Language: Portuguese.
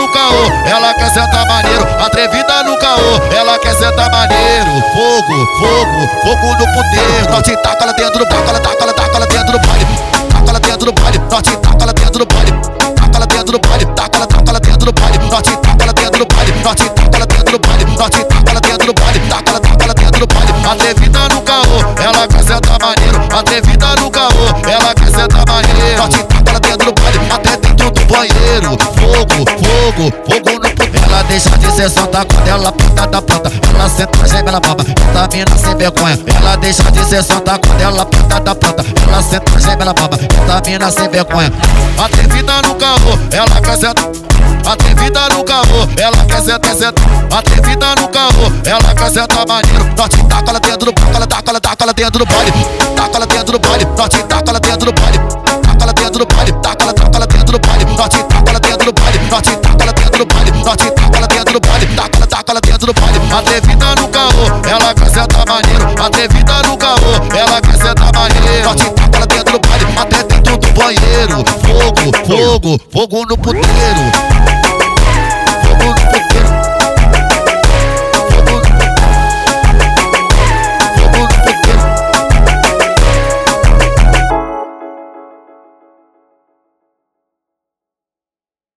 no caô, ela quer sentar maneiro. Atrevida no caô, ela quer sentar maneiro. Fogo, fogo, fogo no puteiro. Nós te taca ela dentro do baile, taca ela dentro do baile. Taca ela dentro do baile, nós te taca ela dentro do baile. Taca ela dentro do baile, taca ela dentro do baile. Nós te taca ela dentro do baile, nós te taca ela dentro do baile. Nós te taca ela dentro do baile, taca ela dentro do baile. Atrevida no caô, ela quer sentar maneiro. Atrevida no caô, ela quer sentar maneiro. Nós te taca ela dentro do baile, até dentro do banheiro. Fogo, fogo, fogo no puteiro. Ela deixa de ser santa quando ela planta da planta. Ela senta, geme, ela baba, essa mina sem vergonha. Ela deixa de ser santa quando ela planta da planta. Ela senta, geme, ela baba, essa mina sem vergonha. Atrevida no caô, ela quer sentar. Atrevida no caô, ela quer sentar, sentar. Atrevida no caô, ela quer sentar maneiro. Nós te taca ela dentro do baile, taca ela dentro do baile. Taca ela dentro do baile, nós te taca ela dentro do baile. Taca ela dentro do baile, taca ela dentro do baile. Nós te taca ela dentro do baile, nós te taca ela dentro do baile. Nós te taca ela dentro do baile, taca ela dentro do baile. Atrevida no caô, ela quer sentar maneiro. Atrevida no caô, ela quer sentar maneiro. Nós te taca ela dentro do baile, até dentro do banheiro. Fogo, fogo, fogo no puteiro.